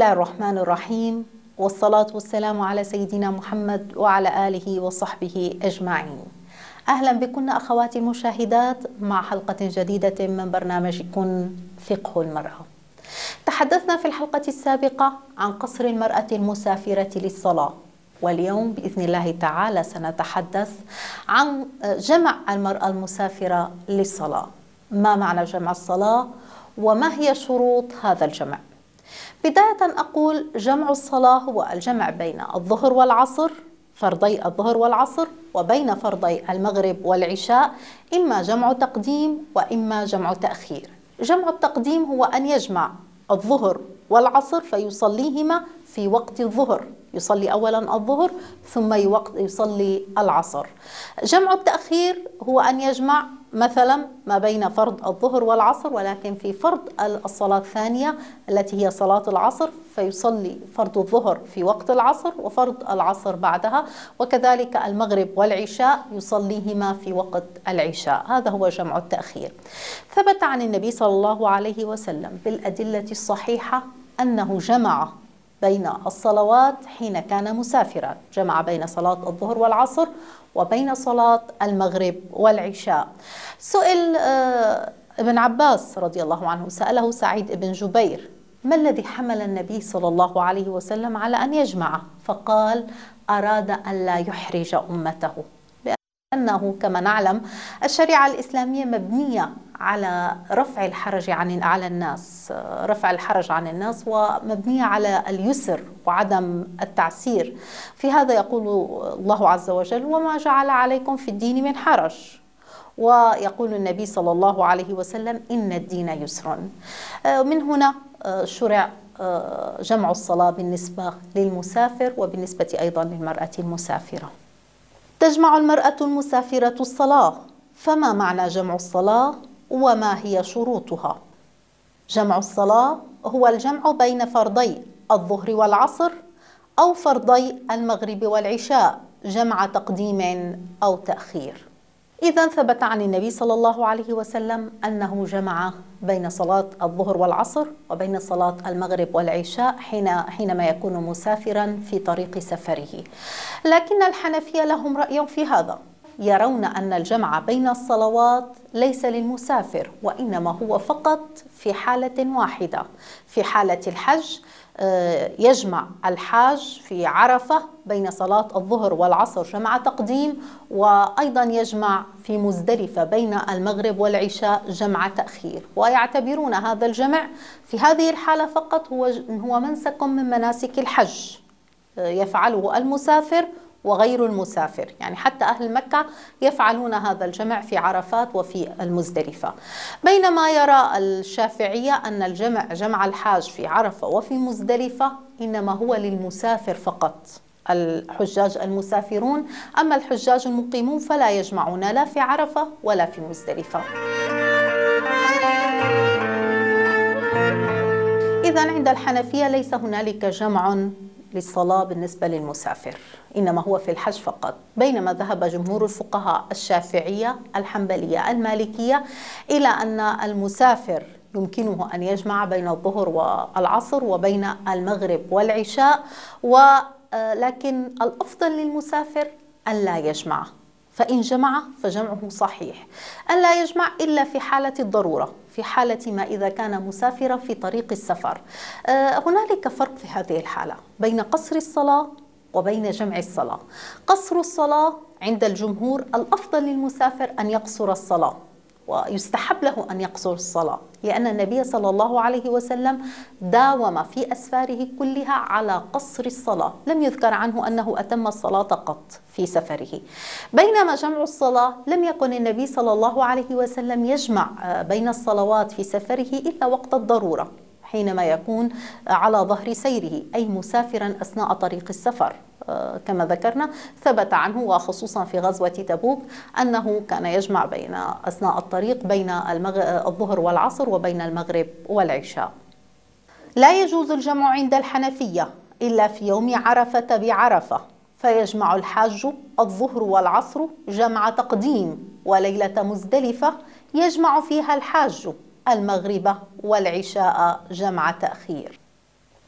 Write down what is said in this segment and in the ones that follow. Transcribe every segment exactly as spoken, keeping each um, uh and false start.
الله الرحمن الرحيم، والصلاة والسلام على سيدنا محمد وعلى آله وصحبه أجمعين. أهلا بكن أخواتي المشاهدات مع حلقة جديدة من برنامجكم فقه المرأة. تحدثنا في الحلقة السابقة عن قصر المرأة المسافرة للصلاة، واليوم بإذن الله تعالى سنتحدث عن جمع المرأة المسافرة للصلاة. ما معنى جمع الصلاة وما هي شروط هذا الجمع؟ بداية أقول جمع الصلاة هو الجمع بين الظهر والعصر، فرضي الظهر والعصر، وبين فرضي المغرب والعشاء، إما جمع تقديم وإما جمع تأخير. جمع التقديم هو أن يجمع الظهر والعصر فيصليهما في وقت الظهر، يصلي أولا الظهر ثم يصلي العصر. جمع التأخير هو أن يجمع مثلا ما بين فرض الظهر والعصر ولكن في فرض الصلاة الثانية التي هي صلاة العصر، فيصلي فرض الظهر في وقت العصر وفرض العصر بعدها، وكذلك المغرب والعشاء يصليهما في وقت العشاء. هذا هو جمع التأخير. ثبت عن النبي صلى الله عليه وسلم بالأدلة الصحيحة أنه جمع بين الصلوات حين كان مسافرا، جمع بين صلاة الظهر والعصر وبين صلاة المغرب والعشاء. سئل ابن عباس رضي الله عنه، سأله سعيد بن جبير: ما الذي حمل النبي صلى الله عليه وسلم على أن يجمع؟ فقال: أراد أن لا يحرج أمته، لأنه كما نعلم الشريعة الإسلامية مبنية على رفع الحرج عن على الناس، رفع الحرج عن الناس، ومبنية على اليسر وعدم التعسير. في هذا يقول الله عز وجل: وما جعل عليكم في الدين من حرج. ويقول النبي صلى الله عليه وسلم: إن الدين يسر. من هنا شرع جمع الصلاة بالنسبة للمسافر وبالنسبة أيضا للمرأة المسافرة. تجمع المرأة المسافرة الصلاة، فما معنى جمع الصلاة وما هي شروطها؟ جمع الصلاة هو الجمع بين فرضي الظهر والعصر أو فرضي المغرب والعشاء، جمع تقديم أو تأخير. إذا ثبت عن النبي صلى الله عليه وسلم أنه جمع بين صلاة الظهر والعصر وبين صلاة المغرب والعشاء حين حينما يكون مسافرا في طريق سفره. لكن الحنفية لهم رأي في هذا، يرون أن الجمع بين الصلوات ليس للمسافر، وإنما هو فقط في حالة واحدة، في حالة الحج. يجمع الحاج في عرفة بين صلاة الظهر والعصر جمع تقديم، وأيضا يجمع في مزدلفة بين المغرب والعشاء جمع تأخير، ويعتبرون هذا الجمع في هذه الحالة فقط هو هو منسك من مناسك الحج يفعله المسافر وغير المسافر، يعني حتى أهل مكة يفعلون هذا الجمع في عرفات وفي المزدلفة. بينما يرى الشافعية أن الجمع جمع الحاج في عرفة وفي مزدلفة إنما هو للمسافر فقط، الحجاج المسافرون، أما الحجاج المقيمون فلا يجمعون لا في عرفة ولا في مزدلفة. إذن عند الحنفية ليس هنالك جمع للصلاة بالنسبة للمسافر، إنما هو في الحج فقط. بينما ذهب جمهور الفقهاء الشافعية الحنبلية المالكية إلى أن المسافر يمكنه أن يجمع بين الظهر والعصر وبين المغرب والعشاء، ولكن الأفضل للمسافر أن لا يجمع، فإن جمع فجمعه صحيح، أن لا يجمع إلا في حالة الضرورة، في حالة ما إذا كان مسافرا في طريق السفر. هنالك فرق في هذه الحالة بين قصر الصلاة وبين جمع الصلاة. قصر الصلاة عند الجمهور الأفضل للمسافر أن يقصر الصلاة، ويستحب له أن يقصر الصلاة، لأن النبي صلى الله عليه وسلم داوم في أسفاره كلها على قصر الصلاة، لم يذكر عنه أنه أتم الصلاة قط في سفره. بينما جمع الصلاة لم يكن النبي صلى الله عليه وسلم يجمع بين الصلوات في سفره إلا وقت الضرورة، حينما يكون على ظهر سيره، أي مسافرا أثناء طريق السفر. كما ذكرنا ثبت عنه وخصوصا في غزوة تبوك أنه كان يجمع بين أثناء الطريق بين الظهر والعصر وبين المغرب والعشاء. لا يجوز الجمع عند الحنفية إلا في يوم عرفة بعرفة، فيجمع الحاج الظهر والعصر جمع تقديم، وليلة مزدلفة يجمع فيها الحاج المغرب والعشاء جمع تأخير.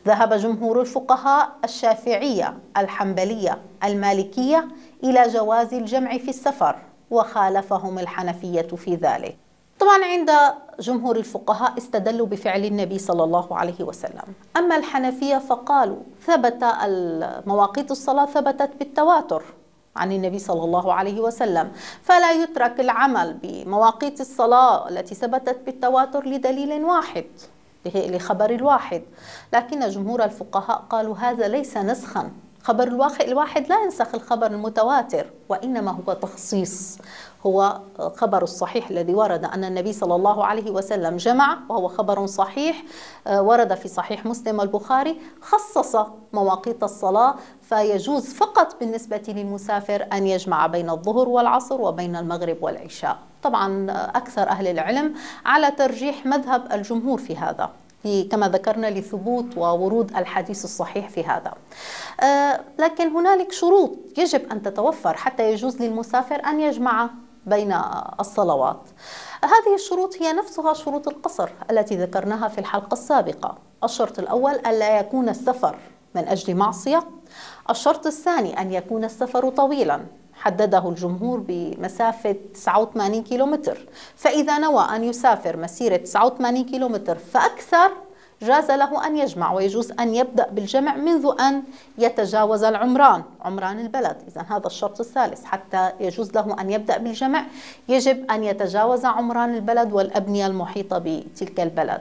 ذهب جمهور الفقهاء الشافعية الحنبلية المالكية إلى جواز الجمع في السفر، وخالفهم الحنفية في ذلك. طبعا عند جمهور الفقهاء استدلوا بفعل النبي صلى الله عليه وسلم، أما الحنفية فقالوا ثبت مواقيت الصلاة ثبتت بالتواتر عن النبي صلى الله عليه وسلم، فلا يترك العمل بمواقيت الصلاة التي ثبتت بالتواتر لدليل واحد، لخبر الواحد. لكن جمهور الفقهاء قالوا هذا ليس نسخا، خبر الواحد لا ينسخ الخبر المتواتر، وإنما هو تخصيص. هو خبر الصحيح الذي ورد أن النبي صلى الله عليه وسلم جمع، وهو خبر صحيح ورد في صحيح مسلم والبخاري، خصص مواقيت الصلاة، فيجوز فقط بالنسبة للمسافر أن يجمع بين الظهر والعصر وبين المغرب والعشاء. طبعا أكثر أهل العلم على ترجيح مذهب الجمهور في هذا، كما ذكرنا لثبوت وورود الحديث الصحيح في هذا. آه لكن هنالك شروط يجب أن تتوفر حتى يجوز للمسافر أن يجمع بين الصلوات. هذه الشروط هي نفسها شروط القصر التي ذكرناها في الحلقة السابقة. الشرط الأول ألا يكون السفر من أجل معصية. الشرط الثاني أن يكون السفر طويلا، حدده الجمهور بمسافة تسعة وثمانين كيلومتر، فإذا نوى أن يسافر مسيرة تسعة وثمانين كيلومتر فأكثر جاز له أن يجمع، ويجوز أن يبدأ بالجمع منذ أن يتجاوز العمران، عمران البلد. إذن هذا الشرط الثالث، حتى يجوز له أن يبدأ بالجمع يجب أن يتجاوز عمران البلد والأبنية المحيطة بتلك البلد.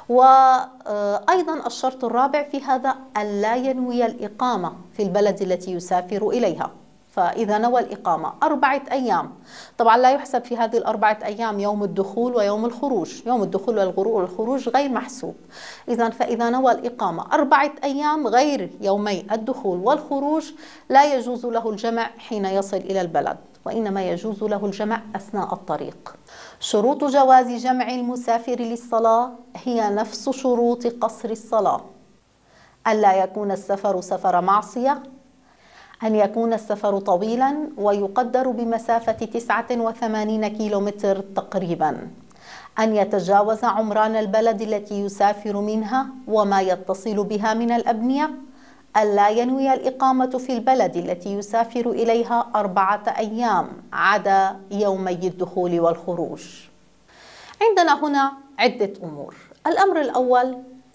وأيضا الشرط الرابع في هذا أن لا ينوي الإقامة في البلد التي يسافر إليها. فإذا نوى الإقامة أربعة أيام، طبعا لا يحسب في هذه الأربعة أيام يوم الدخول ويوم الخروج، يوم الدخول والخروج غير محسوب. إذا فإذا نوى الإقامة أربعة أيام غير يومي الدخول والخروج لا يجوز له الجمع حين يصل إلى البلد، وإنما يجوز له الجمع أثناء الطريق. شروط جواز جمع المسافر للصلاة هي نفس شروط قصر الصلاة: ألا يكون السفر سفر معصية، أن يكون السفر طويلا ويقدر بمسافة تسعة وثمانين كيلومتر تقريبا، أن يتجاوز عمران البلد التي يسافر منها وما يتصل بها من الأبنية، ألا ينوي الإقامة في البلد التي يسافر إليها أربعة أيام عدا يومي الدخول والخروج. عندنا هنا عدة أمور. الأمر الأول،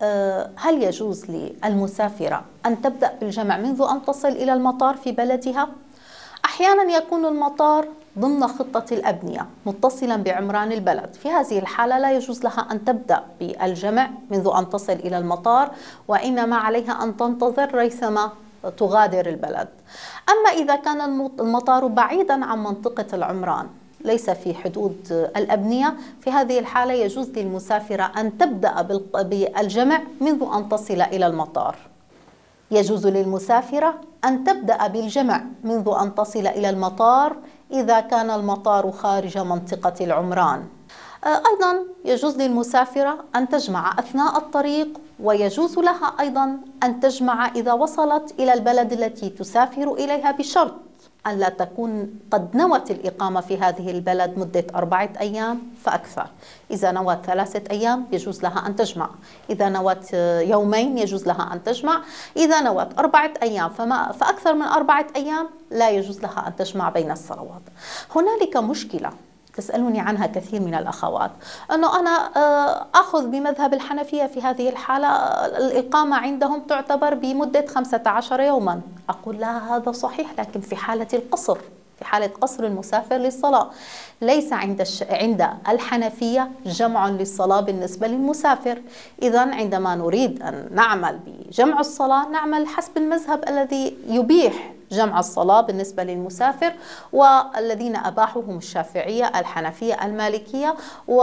هل يجوز للمسافرة أن تبدأ بالجمع منذ أن تصل إلى المطار في بلدها؟ أحيانا يكون المطار ضمن خطة الأبنية متصلا بعمران البلد، في هذه الحالة لا يجوز لها أن تبدأ بالجمع منذ أن تصل إلى المطار، وإنما عليها أن تنتظر ريثما تغادر البلد. أما إذا كان المطار بعيدا عن منطقة العمران ليس في حدود الأبنية، في هذه الحالة يجوز للمسافرة أن تبدأ بالجمع منذ أن تصل إلى المطار. يجوز للمسافرة أن تبدأ بالجمع منذ أن تصل إلى المطار إذا كان المطار خارج منطقة العمران. أيضا يجوز للمسافرة أن تجمع أثناء الطريق، ويجوز لها أيضا أن تجمع إذا وصلت إلى البلد التي تسافر إليها، بشرط أن لا تكون قد نوت الإقامة في هذه البلد مدة أربعة أيام فأكثر. إذا نوت ثلاثة أيام يجوز لها أن تجمع، إذا نوت يومين يجوز لها أن تجمع، إذا نوت أربعة أيام فما فأكثر من أربعة أيام لا يجوز لها أن تجمع بين الصلوات. هنالك مشكلة تسألوني عنها كثير من الأخوات، أنه أنا أخذ بمذهب الحنفية في هذه الحالة الإقامة عندهم تعتبر بمدة خمسة عشر يوما. أقول لها هذا صحيح، لكن في حالة القصر، في حالة قصر المسافر للصلاة، ليس عند الش... عند الحنفية جمع للصلاة بالنسبة للمسافر. إذا عندما نريد أن نعمل بجمع الصلاة نعمل حسب المذهب الذي يبيح جمع الصلاة بالنسبة للمسافر، والذين أباحوا هم الشافعية، الحنفية، المالكية.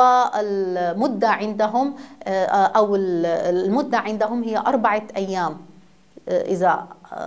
والمدة عندهم أو المدة عندهم هي أربعة أيام. إذا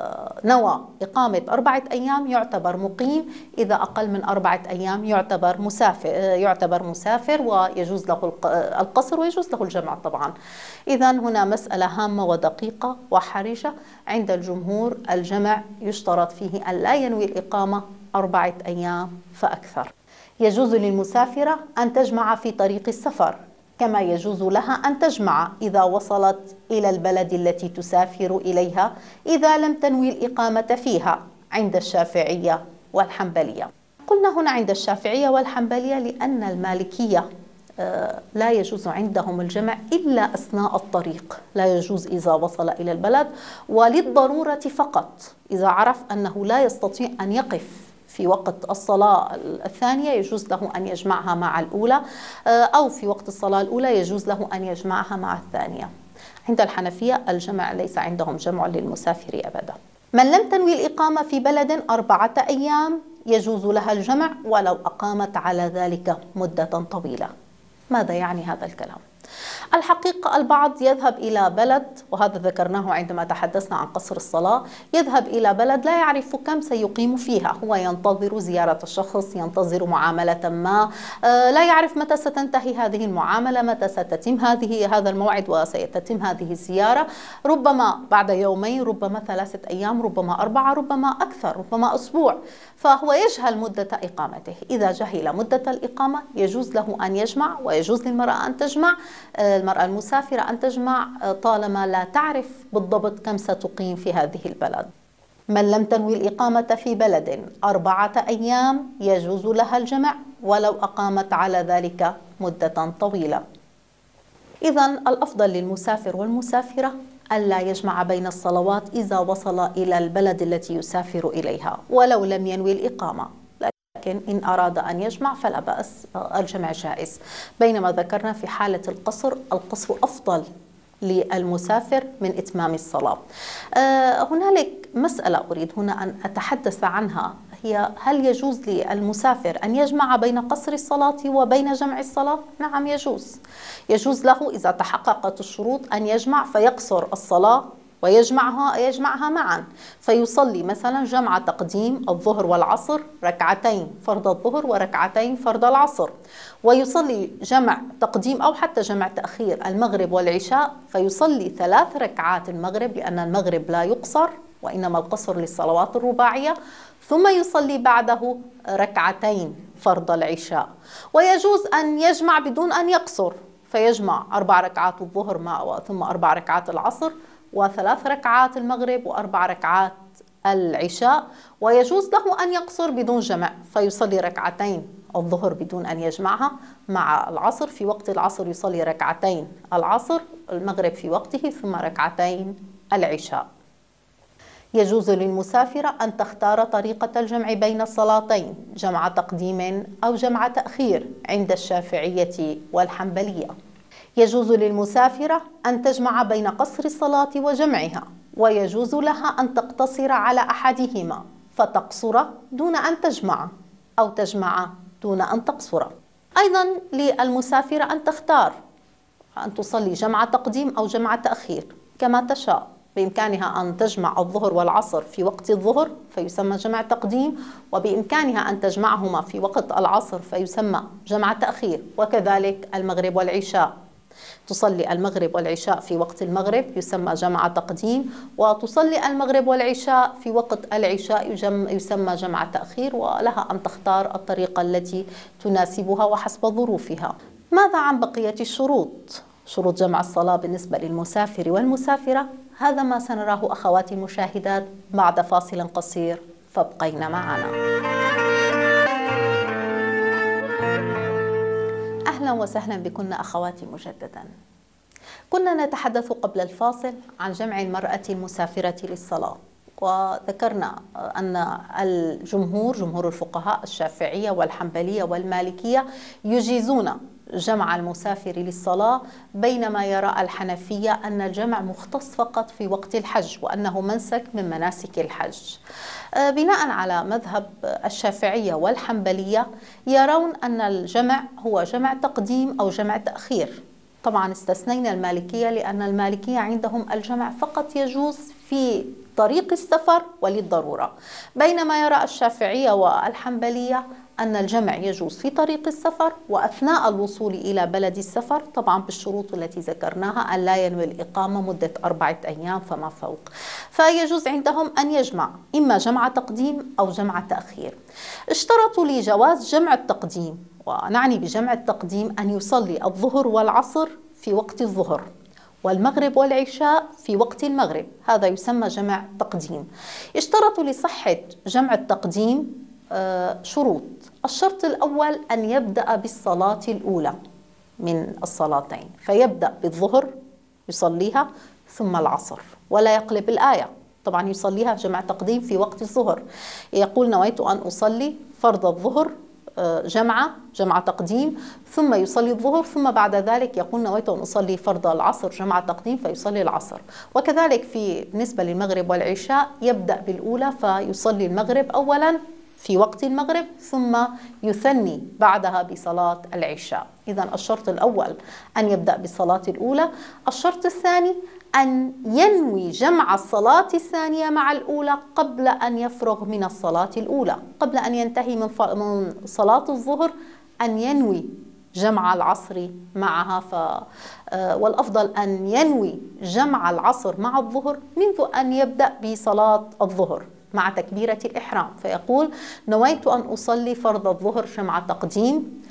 نوى إقامة أربعة أيام يعتبر مقيم، إذا أقل من أربعة أيام يعتبر مسافر يعتبر مسافر ويجوز له القصر ويجوز له الجمع طبعا. إذا هنا مسألة هامة ودقيقة وحرجة. عند الجمهور الجمع يشترط فيه أن لا ينوي الإقامة أربعة أيام فأكثر. يجوز للمسافرة أن تجمع في طريق السفر، كما يجوز لها أن تجمع إذا وصلت إلى البلد التي تسافر إليها إذا لم تنوي الإقامة فيها عند الشافعية والحنبلية. قلنا هنا عند الشافعية والحنبلية لأن المالكية لا يجوز عندهم الجمع إلا أثناء الطريق، لا يجوز إذا وصل إلى البلد، وللضرورة فقط إذا عرف أنه لا يستطيع أن يقف في وقت الصلاة الثانية يجوز له أن يجمعها مع الأولى، أو في وقت الصلاة الأولى يجوز له أن يجمعها مع الثانية. عند الحنفية الجمع ليس عندهم جمع للمسافر أبدا. من لم تنوي الإقامة في بلد أربعة أيام يجوز لها الجمع ولو أقامت على ذلك مدة طويلة. ماذا يعني هذا الكلام؟ الحقيقة البعض يذهب إلى بلد، وهذا ذكرناه عندما تحدثنا عن قصر الصلاة، يذهب إلى بلد لا يعرف كم سيقيم فيها، هو ينتظر زيارة الشخص، ينتظر معاملة ما، لا يعرف متى ستنتهي هذه المعاملة، متى ستتم هذه هذا الموعد وسيتم هذه الزيارة، ربما بعد يومين، ربما ثلاثة أيام، ربما أربعة، ربما أكثر، ربما أسبوع، فهو يجهل مدة إقامته. إذا جهل مدة الإقامة يجوز له أن يجمع، ويجوز للمرأة أن تجمع، المرأة المسافرة أن تجمع طالما لا تعرف بالضبط كم ستقيم في هذه البلد. من لم تنوي الإقامة في بلد أربعة أيام يجوز لها الجمع ولو أقامت على ذلك مدة طويلة. إذن الأفضل للمسافر والمسافرة ألا يجمع بين الصلوات إذا وصل إلى البلد التي يسافر إليها ولو لم ينوي الإقامة، لكن إن أراد أن يجمع فلا بأس، الجمع جائز. بينما ذكرنا في حالة القصر، القصر أفضل للمسافر من إتمام الصلاة. هنالك مسألة أريد هنا أن أتحدث عنها، هي هل يجوز للمسافر أن يجمع بين قصر الصلاة وبين جمع الصلاة؟ نعم يجوز. يجوز له إذا تحققت الشروط أن يجمع فيقصر الصلاة ويجمعها يجمعها معا، فيصلي مثلا جمع تقديم الظهر والعصر، ركعتين فرض الظهر وركعتين فرض العصر، ويصلي جمع تقديم أو حتى جمع تأخير المغرب والعشاء، فيصلي ثلاث ركعات المغرب لأن المغرب لا يقصر وإنما القصر للصلوات الرباعية، ثم يصلي بعده ركعتين فرض العشاء. ويجوز أن يجمع بدون أن يقصر، فيجمع أربع ركعات الظهر مع ثم أربع ركعات العصر وثلاث ركعات المغرب وأربع ركعات العشاء. ويجوز له أن يقصر بدون جمع، فيصلي ركعتين الظهر بدون أن يجمعها مع العصر، في وقت العصر يصلي ركعتين العصر، المغرب في وقته، ثم ركعتين العشاء. يجوز للمسافرة أن تختار طريقة الجمع بين الصلاتين، جمع تقديم أو جمع تأخير عند الشافعية والحنبلية. يجوز للمسافرة أن تجمع بين قصر الصلاة وجمعها، ويجوز لها أن تقتصر على أحدهما فتقصر دون أن تجمع، أو تجمع دون أن تقصر. أيضا للمسافرة أن تختار أن تصلي جمع تقديم أو جمع تأخير كما تشاء، بإمكانها أن تجمع الظهر والعصر في وقت الظهر فيسمى جمع تقديم، وبإمكانها أن تجمعهما في وقت العصر فيسمى جمع تأخير، وكذلك المغرب والعشاء، تصلي المغرب والعشاء في وقت المغرب يسمى جمع تقديم، وتصلي المغرب والعشاء في وقت العشاء يسمى جمع تأخير، ولها أن تختار الطريقة التي تناسبها وحسب ظروفها. ماذا عن بقية الشروط؟ شروط جمع الصلاة بالنسبة للمسافر والمسافرة، هذا ما سنراه أخواتي المشاهدات بعد فاصل قصير، فابقين معنا. أهلا وسهلا بكن أخواتي مجددا. كنا نتحدث قبل الفاصل عن جمع المرأة المسافرة للصلاة، وذكرنا أن الجمهور جمهور الفقهاء الشافعية والحنبلية والمالكية يجيزون جمع المسافر للصلاة، بينما يرى الحنفية أن الجمع مختص فقط في وقت الحج وأنه منسك من مناسك الحج. بناء على مذهب الشافعية والحنبلية يرون أن الجمع هو جمع تقديم أو جمع تأخير. طبعا استثنينا المالكية لأن المالكية عندهم الجمع فقط يجوز في طريق السفر وللضرورة، بينما يرى الشافعية والحنبلية أن الجمع يجوز في طريق السفر وأثناء الوصول إلى بلد السفر، طبعا بالشروط التي ذكرناها، أن لا ينوي الإقامة مدة أربعة أيام فما فوق. فيجوز عندهم أن يجمع إما جمع تقديم أو جمع تأخير. اشترطوا لجواز جمع التقديم، ونعني بجمع التقديم أن يصلي الظهر والعصر في وقت الظهر والمغرب والعشاء في وقت المغرب، هذا يسمى جمع تقديم. اشترطوا لصحة جمع التقديم شروط. الشرط الأول أن يبدأ بالصلاة الأولى من الصلاتين، فيبدأ بالظهر يصليها ثم العصر، ولا يقلب الآية. طبعا يصليها جمع تقديم في وقت الظهر، يقول نويت أن أصلي فرض الظهر جمع جمع تقديم، ثم يصلي الظهر، ثم بعد ذلك يقول نويت أن أصلي فرض العصر جمع تقديم فيصلي العصر. وكذلك في بالنسبة للمغرب والعشاء يبدأ بالأولى فيصلي المغرب أولا في وقت المغرب، ثم يثني بعدها بصلاة العشاء. إذن الشرط الأول أن يبدأ بالصلاة الأولى. الشرط الثاني أن ينوي جمع الصلاة الثانية مع الأولى قبل أن يفرغ من الصلاة الأولى، قبل أن ينتهي من صلاة الظهر أن ينوي جمع العصر معها. ف والأفضل أن ينوي جمع العصر مع الظهر منذ أن يبدأ بصلاة الظهر مع تكبيرة الإحرام، فيقول نويت أن أصلي فرض الظهر جمع تقديم،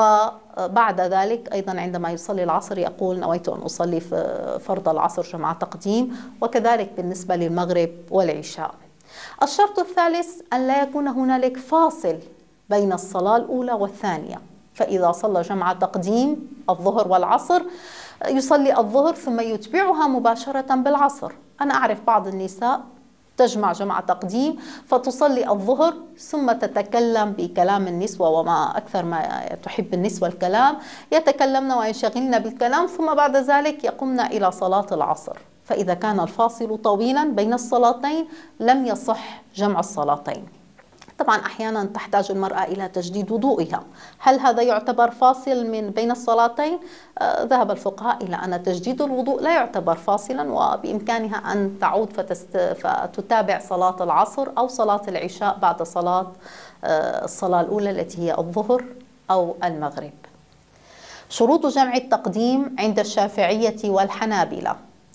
وبعد ذلك أيضا عندما يصلي العصر يقول نويت أن أصلي فرض العصر جمع تقديم، وكذلك بالنسبة للمغرب والعشاء. الشرط الثالث أن لا يكون هنالك فاصل بين الصلاة الأولى والثانية، فإذا صلى جمع تقديم الظهر والعصر يصلي الظهر ثم يتبعها مباشرة بالعصر. أنا أعرف بعض النساء تجمع جمع تقديم فتصلي الظهر ثم تتكلم بكلام النسوة، وما أكثر ما تحب النسوة الكلام، يتكلمن وينشغلن بالكلام، ثم بعد ذلك يقمن إلى صلاة العصر. فإذا كان الفاصل طويلا بين الصلاتين لم يصح جمع الصلاتين. طبعا أحيانا تحتاج المرأة إلى تجديد وضوئها، هل هذا يعتبر فاصل من بين الصلاتين؟ آه ذهب الفقهاء إلى أن تجديد الوضوء لا يعتبر فاصلا، وبإمكانها أن تعود فتست... فتتابع صلاة العصر أو صلاة العشاء بعد صلاة آه الصلاة الأولى التي هي الظهر أو المغرب. شروط جمع التقديم عند الشافعية والحنابلة: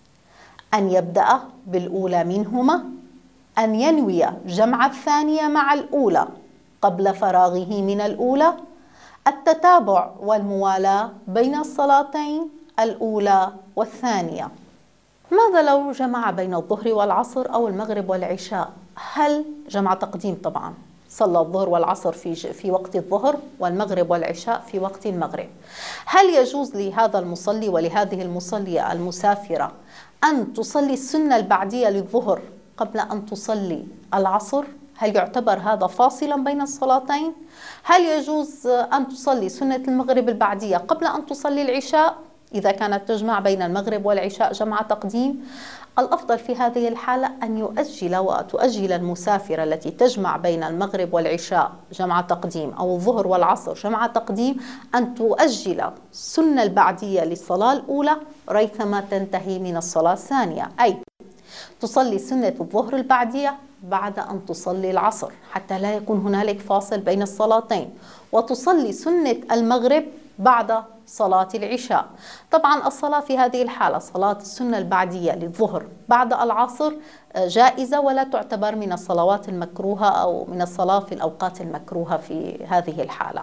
أن يبدأ بالأولى منهما، أن ينوي جمع الثانية مع الأولى قبل فراغه من الأولى، التتابع والموالاة بين الصلاتين الأولى والثانية. ماذا لو جمع بين الظهر والعصر أو المغرب والعشاء؟ هل جمع تقديم طبعا، صلى الظهر والعصر في في وقت الظهر والمغرب والعشاء في وقت المغرب. هل يجوز لهذا المصلي ولهذه المصلية المسافرة أن تصلي السنة البعدية للظهر قبل أن تصلي العصر؟ هل يعتبر هذا فاصلا بين الصلاتين؟ هل يجوز أن تصلي سنة المغرب البعدية قبل أن تصلي العشاء إذا كانت تجمع بين المغرب والعشاء جمع تقديم؟ الأفضل في هذه الحالة أن يؤجل وتؤجل المسافرة التي تجمع بين المغرب والعشاء جمع تقديم أو الظهر والعصر جمع تقديم، أن تؤجل السنة البعدية للصلاة الأولى ريثما تنتهي من الصلاة الثانية، أي تصلي سنة الظهر البعدية بعد أن تصلي العصر حتى لا يكون هنالك فاصل بين الصلاتين، وتصلي سنة المغرب بعد صلاة العشاء. طبعا الصلاة في هذه الحالة صلاة السنة البعدية للظهر بعد العصر جائزة ولا تعتبر من الصلوات المكروهة أو من الصلاة في الأوقات المكروهة في هذه الحالة.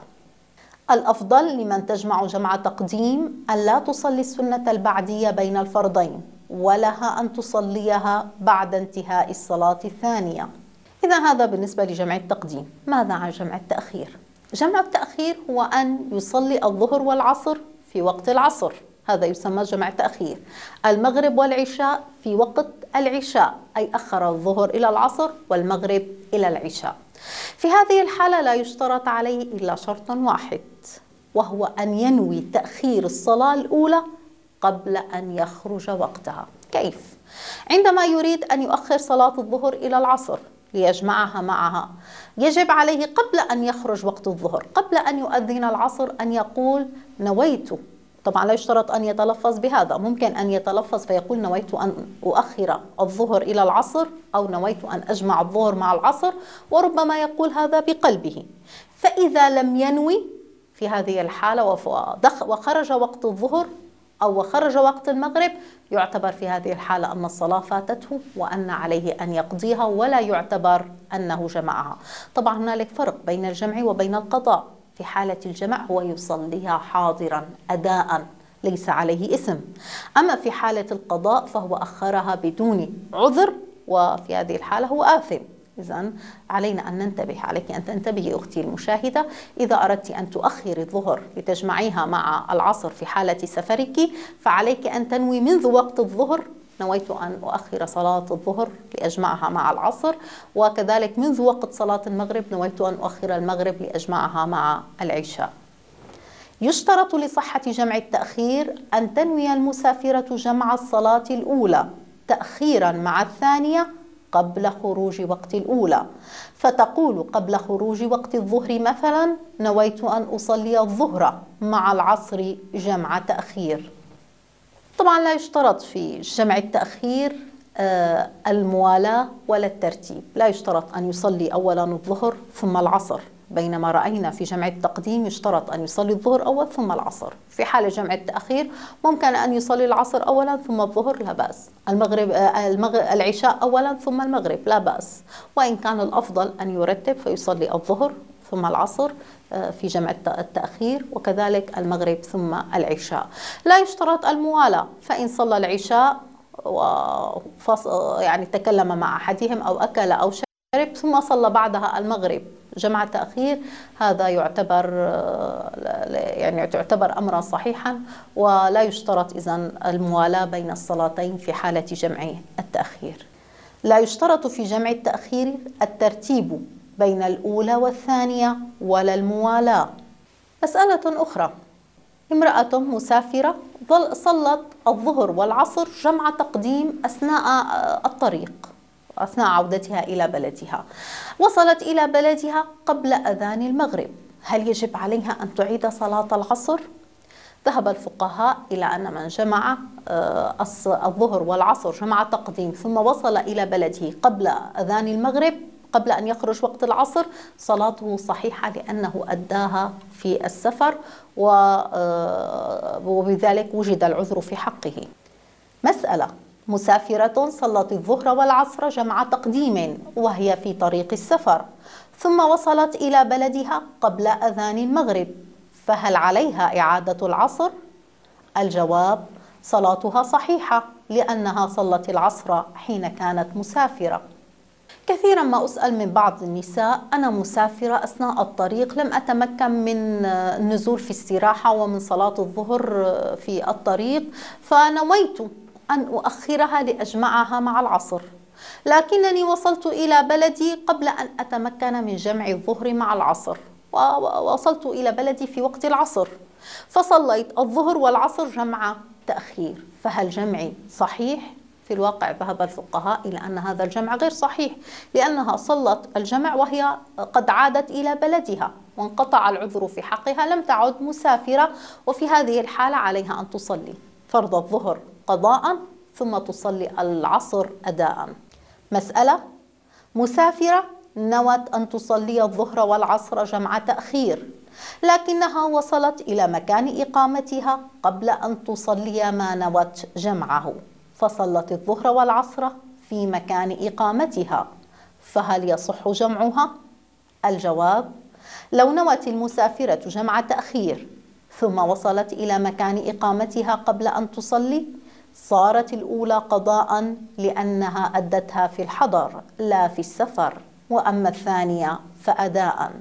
الأفضل لمن تجمع جمع تقديم أن لا تصلي السنة البعدية بين الفرضين، ولها أن تصليها بعد انتهاء الصلاة الثانية. إذا هذا بالنسبة لجمع التقديم. ماذا عن جمع التأخير؟ جمع التأخير هو أن يصلي الظهر والعصر في وقت العصر، هذا يسمى جمع تأخير. المغرب والعشاء في وقت العشاء، أي أخر الظهر إلى العصر والمغرب إلى العشاء. في هذه الحالة لا يشترط عليه إلا شرط واحد، وهو أن ينوي تأخير الصلاة الأولى قبل أن يخرج وقتها. كيف؟ عندما يريد أن يؤخر صلاة الظهر إلى العصر ليجمعها معها، يجب عليه قبل أن يخرج وقت الظهر، قبل أن يؤذن العصر، أن يقول نويت. طبعا لا يشترط أن يتلفظ بهذا، ممكن أن يتلفظ فيقول نويت أن أؤخر الظهر إلى العصر، أو نويت أن أجمع الظهر مع العصر، وربما يقول هذا بقلبه. فإذا لم ينوي في هذه الحالة وخرج وقت الظهر أو وخرج وقت المغرب، يعتبر في هذه الحالة أن الصلاة فاتته وأن عليه أن يقضيها ولا يعتبر أنه جمعها. طبعا هنالك فرق بين الجمع وبين القضاء. في حالة الجمع هو يصليها حاضرا أداء ليس عليه إثم. أما في حالة القضاء فهو أخرها بدون عذر، وفي هذه الحالة هو آثم. إذن علينا أن ننتبه، عليك أن تنتبهي أختي المشاهدة، إذا أردت أن تؤخري الظهر لتجمعيها مع العصر في حالة سفرك فعليك أن تنوي منذ وقت الظهر: نويت أن أؤخر صلاة الظهر لأجمعها مع العصر، وكذلك منذ وقت صلاة المغرب نويت أن أؤخر المغرب لأجمعها مع العشاء. يشترط لصحة جمع التأخير أن تنوي المسافرة جمع الصلاة الأولى تأخيرا مع الثانية قبل خروج وقت الأولى، فتقول قبل خروج وقت الظهر مثلا: نويت أن أصلي الظهر مع العصر جمع تأخير. طبعا لا يشترط في جمع التأخير الموالاة ولا الترتيب، لا يشترط أن يصلي أولا الظهر ثم العصر، بينما رأينا في جمع التقديم يشترط أن يصلي الظهر أول ثم العصر. في حال جمع التأخير ممكن أن يصلي العصر أولا ثم الظهر لا بأس، المغرب, المغرب العشاء أولا ثم المغرب لا بأس، وإن كان الأفضل أن يرتب فيصلي الظهر ثم العصر في جمع التأخير، وكذلك المغرب ثم العشاء. لا يشترط الموالاة، فإن صلى العشاء وفص يعني تكلم مع أحدهم أو أكل أو شرب ثم صلى بعدها المغرب جمع تأخير، هذا يعتبر يعني تعتبر أمرا صحيحا، ولا يشترط إذن الموالاة بين الصلاتين في حالة جمع التأخير. لا يشترط في جمع التأخير الترتيب بين الأولى والثانية ولا الموالاة. مسألة أخرى: امرأة مسافرة صلت الظهر والعصر جمع تقديم أثناء الطريق، أثناء عودتها إلى بلدها، وصلت إلى بلدها قبل أذان المغرب، هل يجب عليها أن تعيد صلاة العصر؟ ذهب الفقهاء إلى أن من جمع الظهر والعصر جمع تقديم ثم وصل إلى بلده قبل أذان المغرب قبل أن يخرج وقت العصر صلاته صحيحة، لأنه أداها في السفر وبذلك وجد العذر في حقه. مسألة: مسافرة صلت الظهر والعصر جمع تقديم وهي في طريق السفر، ثم وصلت إلى بلدها قبل أذان المغرب، فهل عليها إعادة العصر؟ الجواب: صلاتها صحيحة، لأنها صلت العصر حين كانت مسافرة. كثيرا ما أسأل من بعض النساء: أنا مسافرة أثناء الطريق لم أتمكن من النزول في استراحة ومن صلاة الظهر في الطريق، فنويت أن أؤخرها لأجمعها مع العصر، لكنني وصلت إلى بلدي قبل أن أتمكن من جمع الظهر مع العصر، ووصلت إلى بلدي في وقت العصر فصليت الظهر والعصر جمع تأخير، فهل جمعي صحيح؟ في الواقع ذهب الفقهاء إلى أن هذا الجمع غير صحيح، لأنها صلت الجمع وهي قد عادت إلى بلدها وانقطع العذر في حقها، لم تعد مسافرة، وفي هذه الحالة عليها أن تصلي فرض الظهر قضاء ثم تصلي العصر أداء. مسألة: مسافرة نوت أن تصلي الظهر والعصر جمع تأخير، لكنها وصلت إلى مكان إقامتها قبل أن تصلي ما نوت جمعه، فصلت الظهر والعصر في مكان إقامتها، فهل يصح جمعها؟ الجواب: لو نوت المسافرة جمع تأخير ثم وصلت إلى مكان إقامتها قبل أن تصلي صارت الأولى قضاء، لأنها أدتها في الحضر لا في السفر، وأما الثانية فأداء.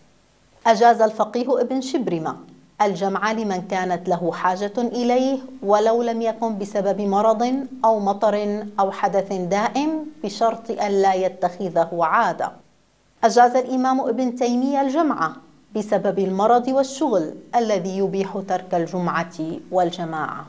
أجاز الفقيه ابن شبرمة الجمع لمن كانت له حاجة إليه ولو لم يكن بسبب مرض أو مطر أو حدث دائم، بشرط أن لا يتخذه عادة. أجاز الإمام ابن تيمية الجمع بسبب المرض والشغل الذي يبيح ترك الجمعة والجماعة.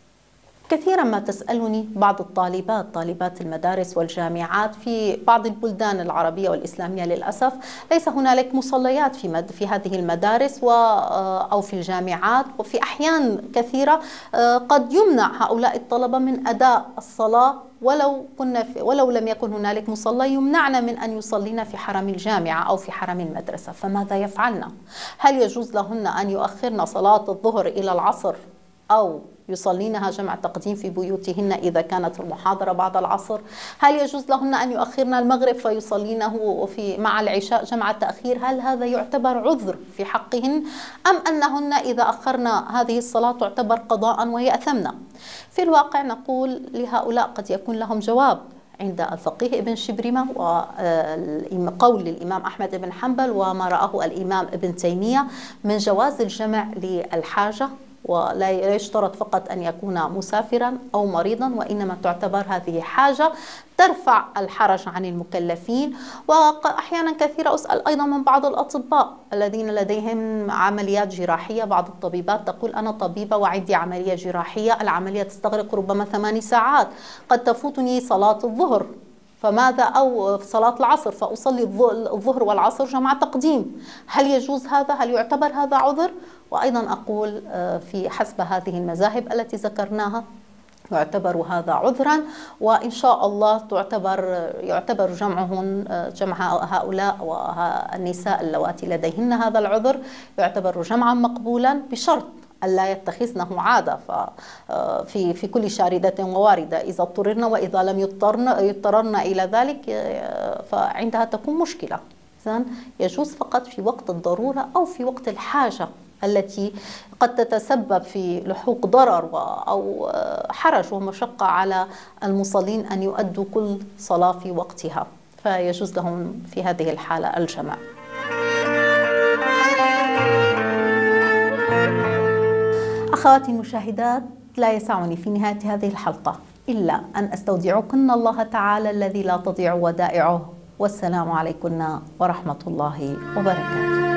كثيرا ما تسألني بعض الطالبات طالبات المدارس والجامعات في بعض البلدان العربية والإسلامية، للأسف ليس هنالك مصليات في مد في هذه المدارس و أو في الجامعات، وفي أحيان كثيرة قد يمنع هؤلاء الطلبة من أداء الصلاة ولو كنا في ولو لم يكن هنالك مصلى، يمنعن من أن يصلين في حرم الجامعة أو في حرم المدرسة، فماذا يفعلن؟ هل يجوز لهن أن يؤخرن صلاة الظهر إلى العصر أو يصلينها جمع تقديم في بيوتهن إذا كانت المحاضرة بعد العصر؟ هل يجوز لهن أن يؤخرن المغرب فيصلينه في مع العشاء جمع التأخير؟ هل هذا يعتبر عذر في حقهن، أم أنهن إذا أخرن هذه الصلاة تعتبر قضاء ويأثمن؟ في الواقع نقول لهؤلاء قد يكون لهم جواب عند الفقيه ابن شبرمة وقول الإمام أحمد بن حنبل وما رآه الإمام ابن تيمية من جواز الجمع للحاجة، ولا يشترط فقط أن يكون مسافرا أو مريضا، وإنما تعتبر هذه حاجة ترفع الحرج عن المكلفين. وأحيانا كثيرة أسأل أيضا من بعض الأطباء الذين لديهم عمليات جراحية، بعض الطبيبات تقول أنا طبيبة وعندي عملية جراحية، العملية تستغرق ربما ثماني ساعات، قد تفوتني صلاة الظهر، فماذا أو في صلاة العصر فأصلي الظهر والعصر جمع تقديم، هل يجوز هذا؟ هل يعتبر هذا عذر؟ وأيضا أقول في حسب هذه المذاهب التي ذكرناها يعتبر هذا عذرا، وإن شاء الله تعتبر يعتبر جمعهن جمع هؤلاء والنساء اللواتي لديهن هذا العذر يعتبر جمعا مقبولا، بشرط ألا يتخذنه عادة. ففي في كل شاردة وواردة إذا اضطررن، وإذا لم يضطرن يضطررن إلى ذلك فعندها تكون مشكلة. إذن يجوز فقط في وقت الضرورة أو في وقت الحاجة التي قد تتسبب في لحوق ضرر أو حرج ومشقة على المصلين أن يؤدوا كل صلاة في وقتها، فيجوز لهم في هذه الحالة الجمع. أخواتي المشاهدات، لا يسعني في نهاية هذه الحلقة إلا أن أستودعكن الله تعالى الذي لا تضيع ودائعه، والسلام عليكم ورحمة الله وبركاته.